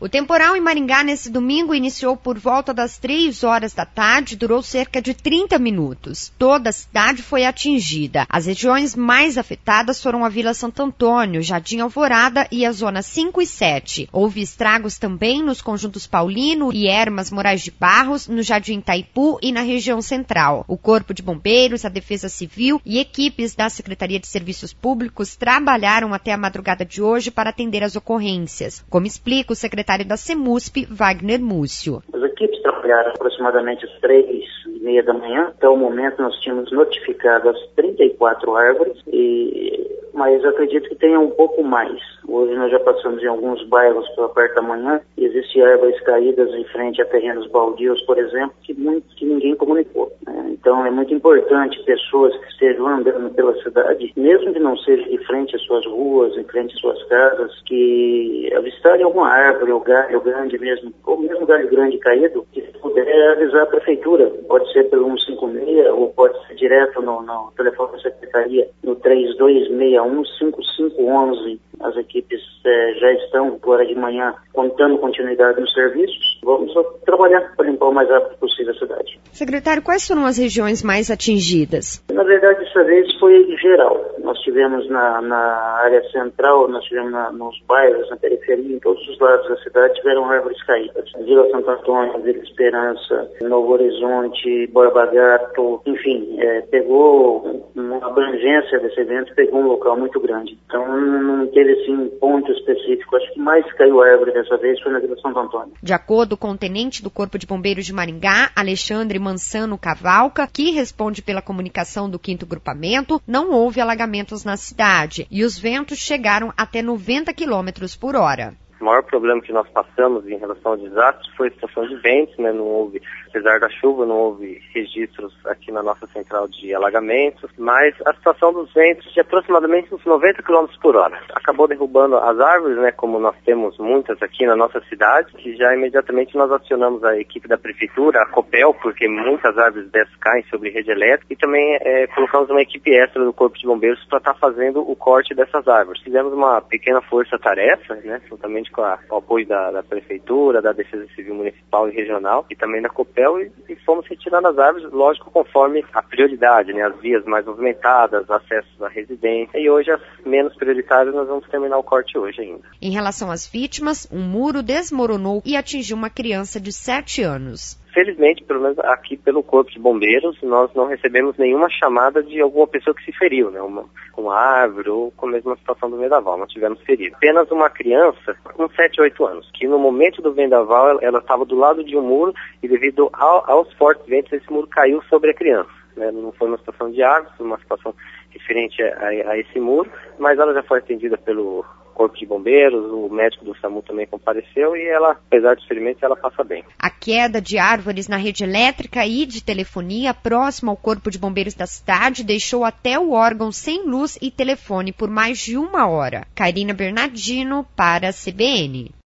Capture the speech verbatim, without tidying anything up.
O temporal em Maringá nesse domingo iniciou por volta das três horas da tarde e durou cerca de trinta minutos. Toda a cidade foi atingida. As regiões mais afetadas foram a Vila Santo Antônio, Jardim Alvorada e a Zona cinco e sete. Houve estragos também nos conjuntos Paulino e Hermas Moraes de Barros, no Jardim Itaipu e na região central. O Corpo de Bombeiros, a Defesa Civil e equipes da Secretaria de Serviços Públicos trabalharam até a madrugada de hoje para atender as ocorrências, como explica o secretário da CEMUSP, Wagner Múcio. As equipes trabalharam aproximadamente às três e meia da manhã. Até o momento nós tínhamos notificado as trinta e quatro árvores, e... mas acredito que tenha um pouco mais. Hoje nós já passamos em alguns bairros pela parte da manhã e existem árvores caídas em frente a terrenos baldios, por exemplo, que, muito, que ninguém comunicou. Né? Então é muito importante pessoas que estejam andando pela cidade, mesmo que não seja de frente às suas ruas, em frente às suas casas, que avistarem alguma árvore ou galho grande mesmo, ou mesmo galho grande caído, que puder avisar a prefeitura. Pode ser pelo cento e cinquenta e seis ou pode ser direto no, no telefone da secretaria, no três dois seis um, cinco cinco um um. As equipes eh, já estão agora de manhã contando continuidade nos serviços. Vamos só trabalhar para limpar o mais rápido possível a cidade. Secretário, quais foram as regiões mais atingidas? Na verdade, dessa vez foi geral. Nós tivemos na, na área central, nós tivemos na, nos bairros, na periferia, em todos os lados da cidade tiveram árvores caídas. Vila Santo Antônio, Vila Esperança, Novo Horizonte, Borba Gato, enfim, eh, pegou uma abrangência desse evento, pegou um local muito grande. Então não teve assim um ponto específico. Acho que mais caiu árvore dessa vez foi na Vila Santo Antônio. De acordo com o tenente do Corpo de Bombeiros de Maringá, Alexandre Mansano Cavalca, que responde pela comunicação do quinto grupamento, não houve alagamentos na cidade e os ventos chegaram até noventa quilômetros por hora. O maior problema que nós passamos em relação ao desastre foi a situação de ventos, né? Não houve, apesar da chuva, não houve registros aqui na nossa central de alagamentos, mas a situação dos ventos de aproximadamente uns noventa quilômetros por hora. Acabou derrubando as árvores, né? Como nós temos muitas aqui na nossa cidade, que já imediatamente nós acionamos a equipe da prefeitura, a Copel, porque muitas árvores dessas caem sobre rede elétrica, e também é, colocamos uma equipe extra do Corpo de Bombeiros para estar tá fazendo o corte dessas árvores. Fizemos uma pequena força-tarefa, né? Juntamente com, a, com o apoio da, da Prefeitura, da Defesa Civil Municipal e Regional e também da Copel, e, e fomos retirando as árvores, lógico, conforme a prioridade, né? As vias mais movimentadas, acessos à residência, e hoje as menos prioritárias nós vamos terminar o corte hoje ainda. Em relação às vítimas, um muro desmoronou e atingiu uma criança de sete anos. Felizmente, pelo menos aqui pelo Corpo de Bombeiros, nós não recebemos nenhuma chamada de alguma pessoa que se feriu, né? Uma, uma árvore ou com a mesma situação do vendaval, não tivemos ferido. Apenas uma criança com sete, oito anos, que no momento do vendaval ela estava do lado de um muro e devido ao, aos fortes ventos esse muro caiu sobre a criança. Né? Não foi uma situação de árvore, foi uma situação referente a, a, a esse muro, mas ela já foi atendida pelo Corpo de Bombeiros, o médico do SAMU também compareceu e ela, apesar dos ferimentos, ela passa bem. A queda de árvores na rede elétrica e de telefonia próxima ao Corpo de Bombeiros da cidade deixou até o órgão sem luz e telefone por mais de uma hora. Karina Bernardino para a C B N.